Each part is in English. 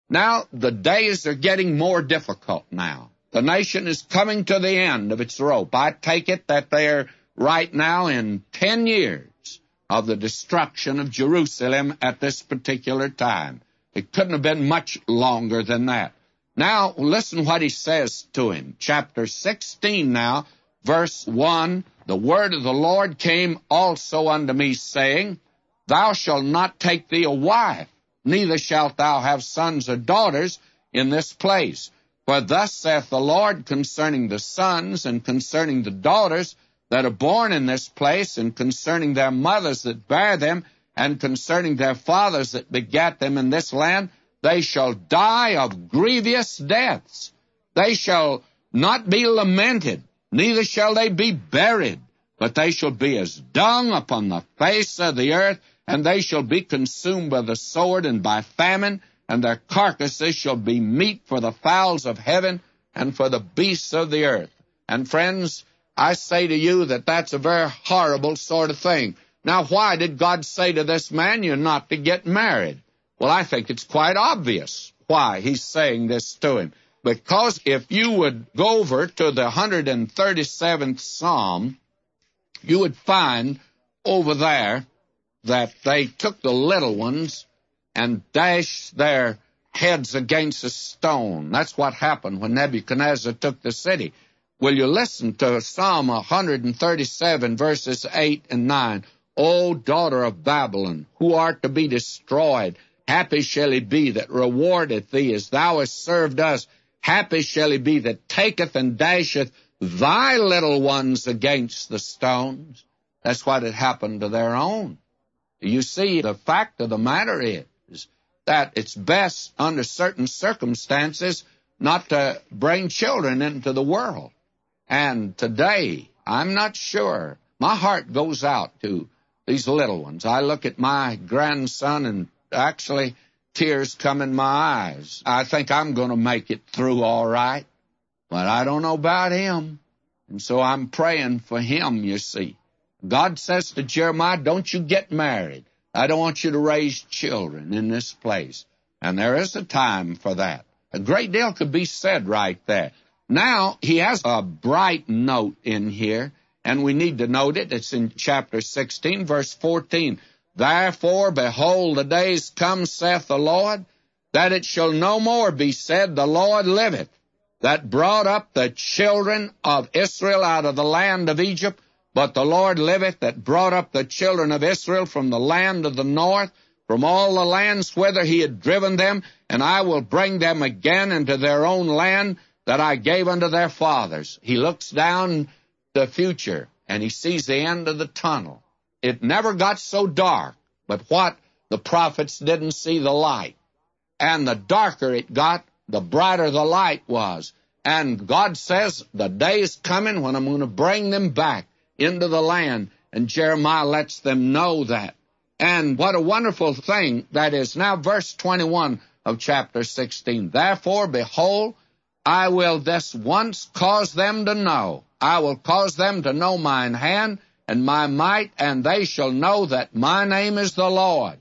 Now, the days are getting more difficult now. The nation is coming to the end of its rope. I take it that they're right now in 10 years of the destruction of Jerusalem at this particular time. It couldn't have been much longer than that. Now, listen what he says to him. Chapter 16 now, verse 1, the word of the Lord came also unto me, saying, Thou shalt not take thee a wife, neither shalt thou have sons or daughters in this place. For thus saith the Lord concerning the sons and concerning the daughters that are born in this place, and concerning their mothers that bear them, and concerning their fathers that begat them in this land, they shall die of grievous deaths. They shall not be lamented, neither shall they be buried, but they shall be as dung upon the face of the earth, and they shall be consumed by the sword and by famine, and their carcasses shall be meat for the fowls of heaven and for the beasts of the earth. And friends, I say to you that that's a very horrible sort of thing. Now, why did God say to this man, you're not to get married? Well, I think it's quite obvious why he's saying this to him. Because if you would go over to the 137th Psalm, you would find over there that they took the little ones and dashed their heads against a stone. That's what happened when Nebuchadnezzar took the city. Will you listen to Psalm 137, verses 8 and 9? O daughter of Babylon, who art to be destroyed, happy shall he be that rewardeth thee as thou hast served us. Happy shall he be that taketh and dasheth thy little ones against the stones. That's what had happened to their own. You see, the fact of the matter is that it's best under certain circumstances not to bring children into the world. And today, I'm not sure. My heart goes out to these little ones. I look at my grandson and actually tears come in my eyes. I think I'm going to make it through all right, but I don't know about him. And so I'm praying for him, you see. God says to Jeremiah, don't you get married. I don't want you to raise children in this place. And there is a time for that. A great deal could be said right there. Now, he has a bright note in here, and we need to note it. It's in chapter 16, verse 14. Therefore, behold, the days come, saith the Lord, that it shall no more be said, the Lord liveth, that brought up the children of Israel out of the land of Egypt, but the Lord liveth, that brought up the children of Israel from the land of the north, from all the lands whither he had driven them, and I will bring them again into their own land that I gave unto their fathers. He looks down the future, and he sees the end of the tunnel. It never got so dark, but what? The prophets didn't see the light. And the darker it got, the brighter the light was. And God says, the day is coming when I'm going to bring them back into the land. And Jeremiah lets them know that. And what a wonderful thing that is. Now, verse 21 of chapter 16. Therefore, behold, I will this once cause them to know. I will cause them to know mine hand and my might, and they shall know that my name is the Lord.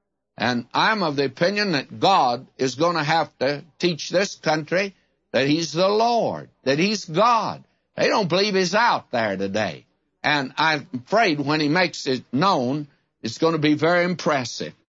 And I'm of the opinion that God is going to have to teach this country that he's the Lord, that he's God. They don't believe he's out there today. And I'm afraid when he makes it known, it's going to be very impressive.